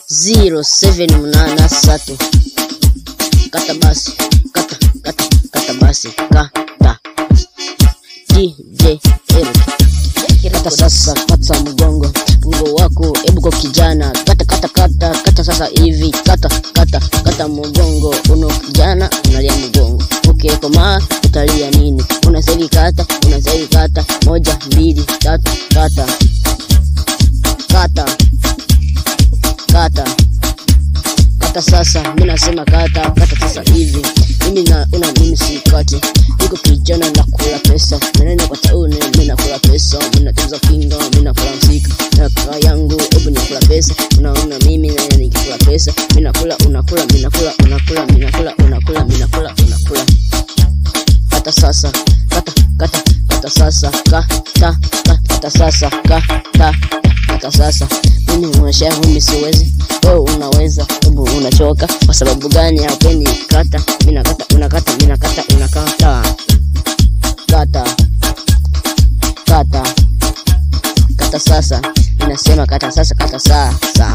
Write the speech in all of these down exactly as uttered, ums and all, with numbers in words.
zero seven nane tatu. Kata basi, kata kata kata basi, kata D J Eric. Kata sasa, kata mgongo mgongo wako, ebu kwa kijana, kata kata kata kata sasa hivi, kata kata kata mgongo, uno kijana unalia mgongo. Okay, koma utalia nini? Unasema kata, unasema kata, moja mbili tatu, kata kata kata kata sasa, mimi nasema kata kata sasa hivi. Mimi na una mimi sikati, niko kijana na kula pesa, nene kwa tauni mimi nakula pesa, mimi natuza kinga, mimi nakula msika na kaka yangu, hebu nikula pesa. Unaona mimi na nikikula pesa, mimi nakula unakula, mimi nakula unakula, mimi nakula unakula, mimi nakula unakula. Kata sasa, kata kata kata sasa, kata kata sasa, kata kata sasa. Mimi mwasha mimi siwezi, wewe unaweza, hebu unachoka kwa sababu gani? Hapendi kata, mimi nakata unakata, mimi nakata unakata. Kata kata kata sasa, ninasema kata sasa, kata sasa,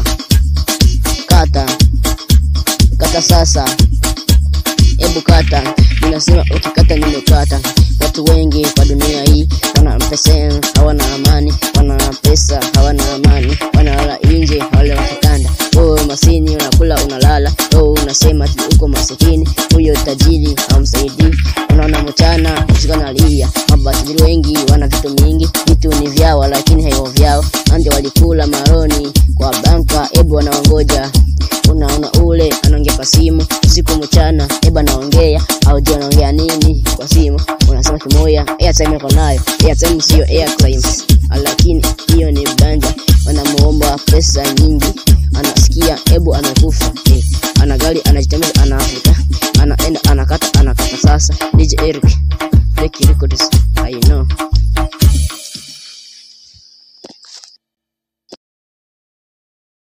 kata kata sasa, hebu kata. Ninasema ukikata nimekata. Watu wengi kwa dunia hii wana pesa hawana amani, wana pesa hawana amani, wanalala nje wale wakikanda. Oh masini unakula unalala, oh unasema uko masikini, huyo tajiri hamsaidii. Unaona mchana usikana lia, mabatili wengi wana vitu mingi, vitu ni vyao lakini hayo vyao. Ande walikula maroni kwa banka, ebu wanaongoja. Unaona ule anaongea kwa simu usiku mchana, eba naongea au je anaongea nini kwa simu? Unasema kimoya, airtime yako nayo, airtime sio airtime, lakini hiyo ni banja. Wanamuomba pesa nyingi, anasikia ebu amekufa, eh, ana gari anajitembeza anafuta, anaenda anakata anakata. Sasa D J Eric, take records, I know.